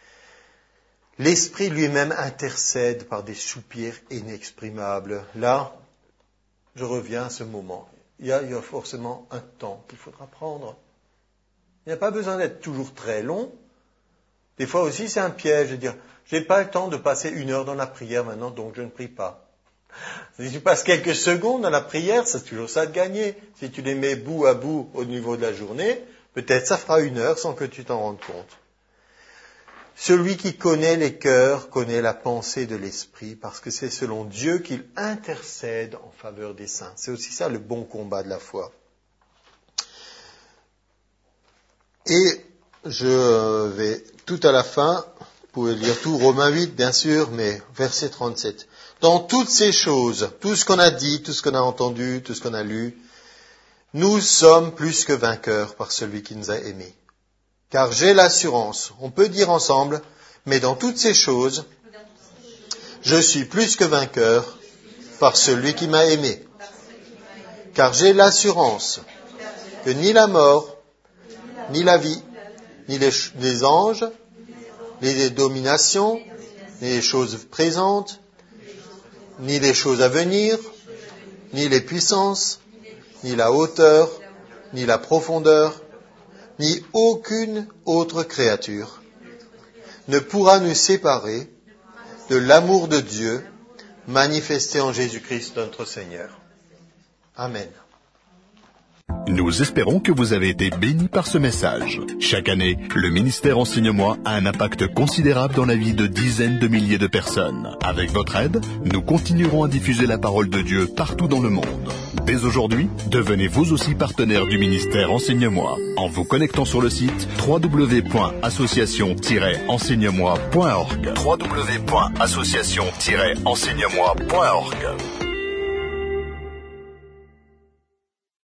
L'Esprit lui-même intercède par des soupirs inexprimables. Là, je reviens à ce moment. Il y a forcément un temps qu'il faudra prendre. Il n'y a pas besoin d'être toujours très long. Des fois aussi, c'est un piège de dire, j'ai pas le temps de passer 1 heure dans la prière maintenant, donc je ne prie pas. Si tu passes quelques secondes dans la prière, c'est toujours ça de gagner. Si tu les mets bout à bout au niveau de la journée, peut-être ça fera 1 heure sans que tu t'en rendes compte. Celui qui connaît les cœurs connaît la pensée de l'Esprit, parce que c'est selon Dieu qu'il intercède en faveur des saints. C'est aussi ça le bon combat de la foi. Et je vais tout à la fin, vous pouvez lire tout, Romains 8 bien sûr, mais verset 37. Dans toutes ces choses, tout ce qu'on a dit, tout ce qu'on a entendu, tout ce qu'on a lu, nous sommes plus que vainqueurs par celui qui nous a aimés. Car j'ai l'assurance, on peut dire ensemble, mais dans toutes ces choses, je suis plus que vainqueur par celui qui m'a aimé. Car j'ai l'assurance que ni la mort, ni la vie, ni les anges, ni les dominations, ni les choses présentes, ni les choses à venir, ni les puissances, ni la hauteur, ni la profondeur, ni aucune autre créature ne pourra nous séparer de l'amour de Dieu manifesté en Jésus-Christ notre Seigneur. Amen. Nous espérons que vous avez été bénis par ce message. Chaque année, le ministère Enseigne-moi a un impact considérable dans la vie de dizaines de milliers de personnes. Avec votre aide, nous continuerons à diffuser la parole de Dieu partout dans le monde. Dès aujourd'hui, devenez vous aussi partenaire du ministère Enseigne-moi en vous connectant sur le site www.association-enseigne-moi.org. www.association-enseigne-moi.org